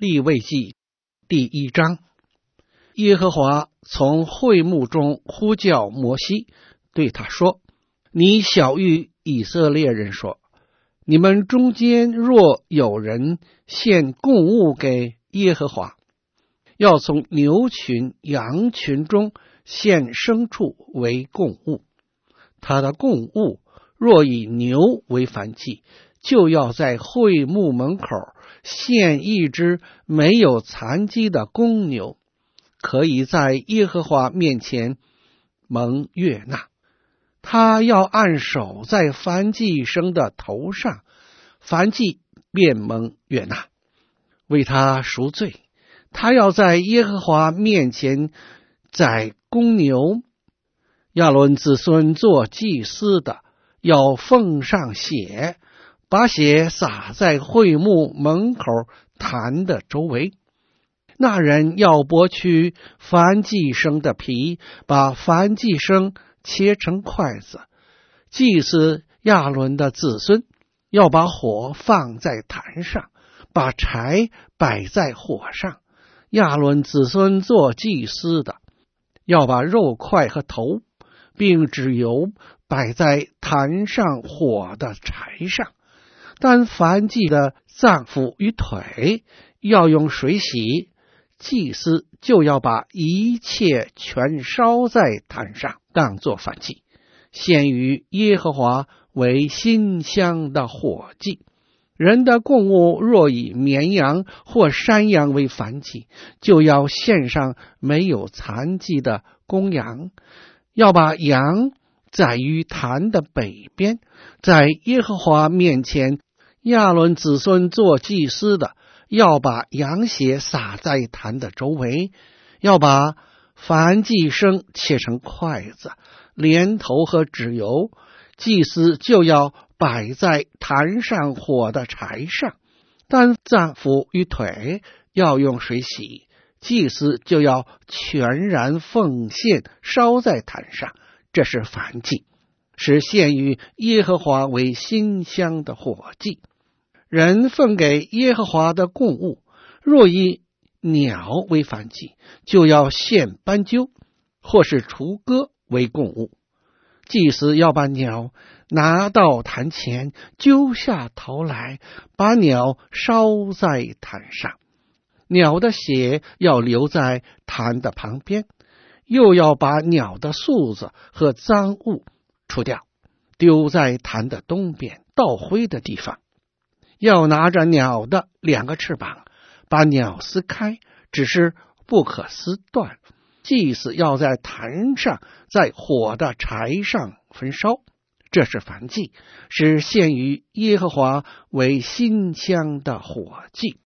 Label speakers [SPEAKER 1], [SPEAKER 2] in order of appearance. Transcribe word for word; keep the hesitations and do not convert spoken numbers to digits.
[SPEAKER 1] 利未记第一章。耶和华从会幕中呼叫摩西，对他说：你晓谕以色列人说，你们中间若有人献供物给耶和华，要从牛群羊群中献牲畜为供物。他的供物若以牛为燔祭，就要在会幕门口献一只没有残疾的公牛，可以在耶和华面前蒙悦纳。他要按手在燔祭牲的头上，燔祭便蒙悦纳。为他赎罪，他要在耶和华面前宰公牛。亚伦子孙做祭司的，要奉上血，把血洒在会幕门口坛的周围。那人要剥去燔祭牲的皮，把燔祭牲切成筷子。祭司亚伦的子孙要把火放在坛上，把柴摆在火上。亚伦子孙做祭司的，要把肉块和头并脂油摆在坛上火的柴上。但燔祭的脏腑与腿要用水洗，祭司就要把一切全烧在坛上，当作燔祭，献于耶和华为馨香的火祭。人的供物若以绵羊或山羊为燔祭，就要献上没有残疾的公羊，要把羊宰于坛的北边，在耶和华面前。亚伦子孙做祭司的，要把羊血洒在坛的周围，要把燔祭牲切成筷子，连头和脂油，祭司就要摆在坛上火的柴上。但脏腑与腿要用水洗，祭司就要全然奉献烧在坛上，这是燔祭，是献于耶和华为馨香的火祭。人奉给耶和华的供物，若以鸟为燔祭，就要献斑鸠或是雏鸽为供物。祭司要把鸟拿到坛前，揪下头来，把鸟烧在坛上。鸟的血要留在坛的旁边，又要把鸟的宿子和脏物除掉，丢在坛的东边倒灰的地方。要拿着鸟的两个翅膀，把鸟撕开，只是不可撕断。祭司要在坛上，在火的柴上焚烧，这是燔祭，是献于耶和华为馨香的火祭。